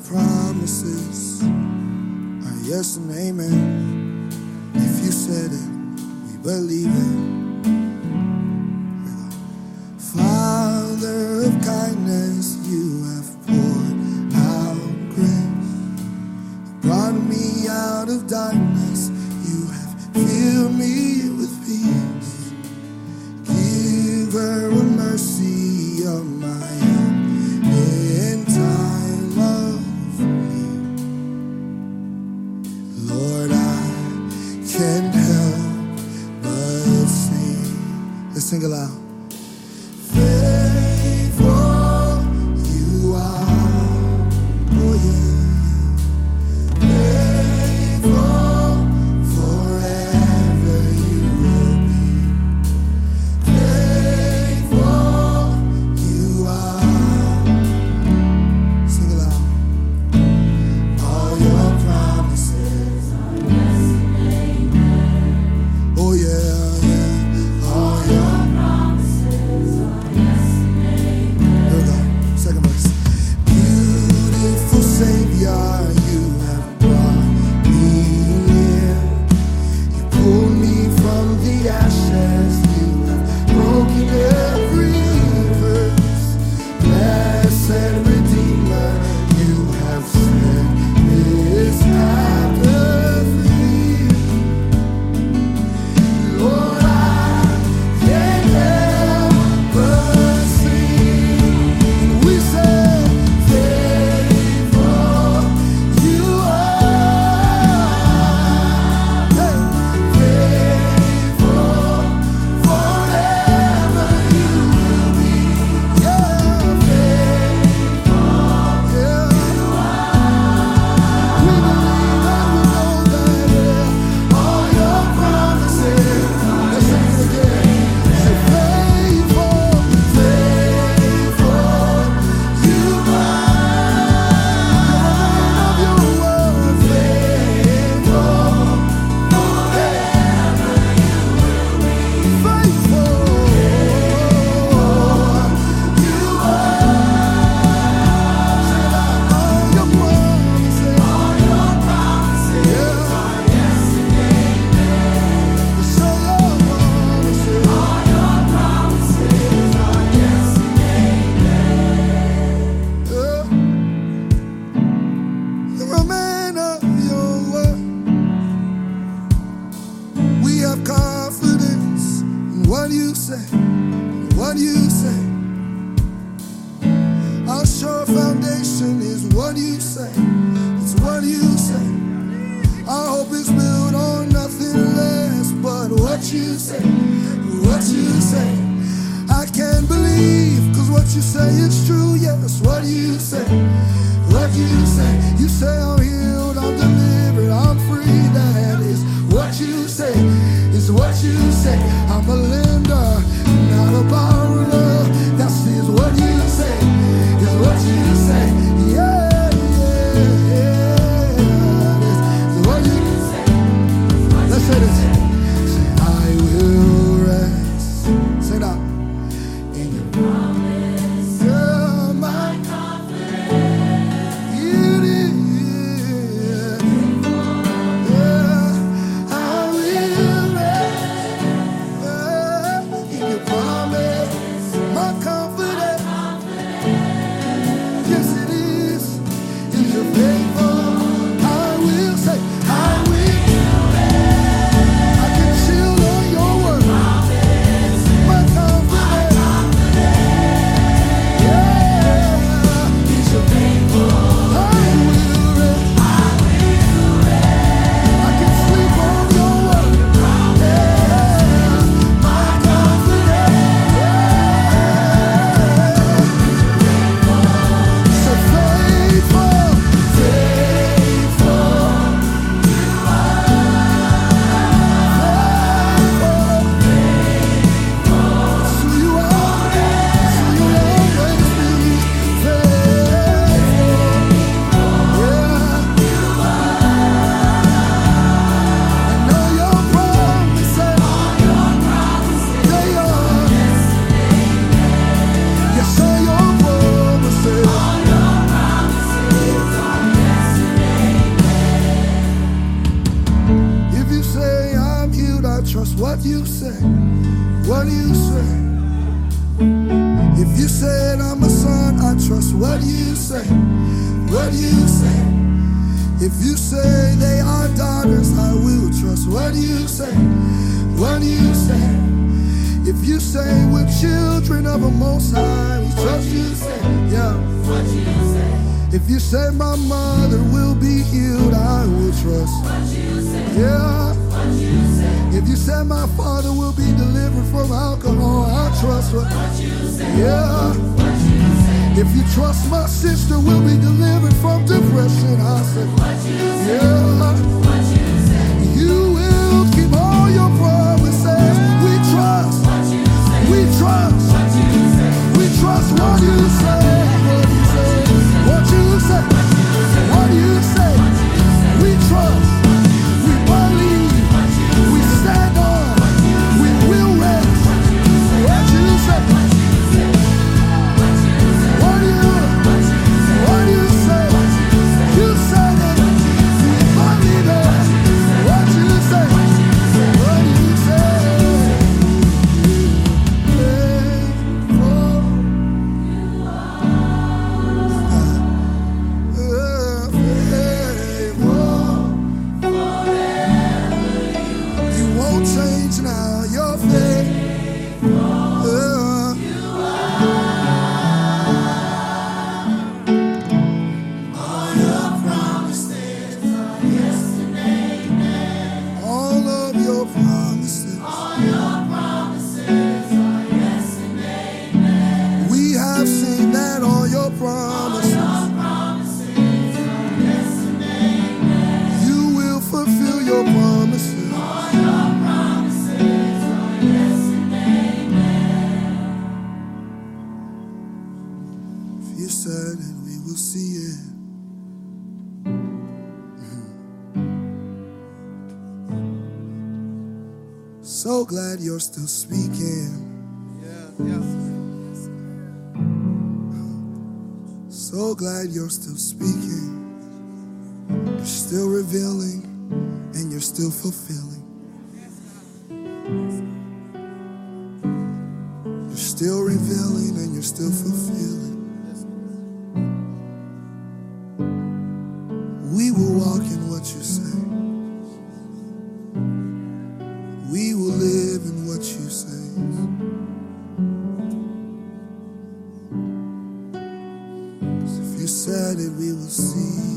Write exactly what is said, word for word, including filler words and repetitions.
promises are yes and amen. If you said it, we believe it. Father of kindness, you have poured out grace. You brought me out of darkness. You have filled me with peace. Giver of mercy of my own in time of need. Lord, I can't help but sing. Let's sing aloud. Faithful you are, oh yeah, faithful forever you will be. Faithful you are. Sing it loud. All your promises are yes and amen. Oh yeah, yeah. All your Savior, you have brought me near. You pulled me from the ashes. You have broken every curse. Blessed Redeemer, you have set this captive free. Lord, I can't help but sing. We say, confidence in what you say, what you say. Our sure foundation is what you say, it's what you say. Our hope is built on nothing less but what you say, what you say. I can't believe, cause what you say is true, yes, what you say, what you say. You say I'm healed, I'm delivered, I'm free, that is what you say, is what you say. I'm a lender, not a borrower. That is what you say, is what you say. Yeah, yeah, yeah. Is what you say. Let's say this. Say, I will rest. Say that. In your promise. Yeah, my confidence. It is. Yeah, I will rest. what you say, what you say. If you said I'm a son, I trust what you say, what you say. If you say they are daughters, I will trust what you say, what you say. If you say we're children of a Most High, we trust you say, yeah, what you say. If you say my mother will be healed, I will trust what you say, yeah, what you say. If you say my father will be delivered from alcohol, I trust what, what you say, yeah, what you say. If you trust my sister will be delivered from depression, I say, what you say, yeah, what you say. You will keep all your promises. We trust, what you say. We trust, what you say. We trust what you say, what you say, what you say, what you say. We trust, we believe, we stand on, we will rest. What you say, what you, what you say, you said it, we believe it. What you say, what you say. Change now, your faith. Uh, all your promises are yes and amen. All of your promises, all your promises are yes and amen. We have seen that all your promises, all your promises are yes and amen. You will fulfill your promises. You said it, we will see it. So glad you're still speaking. Yeah, yeah. So glad you're still speaking. You're still revealing and you're still fulfilling. You're still revealing and you're still fulfilling. We will walk in what you say. We will live in what you say. So if you said it, we will see.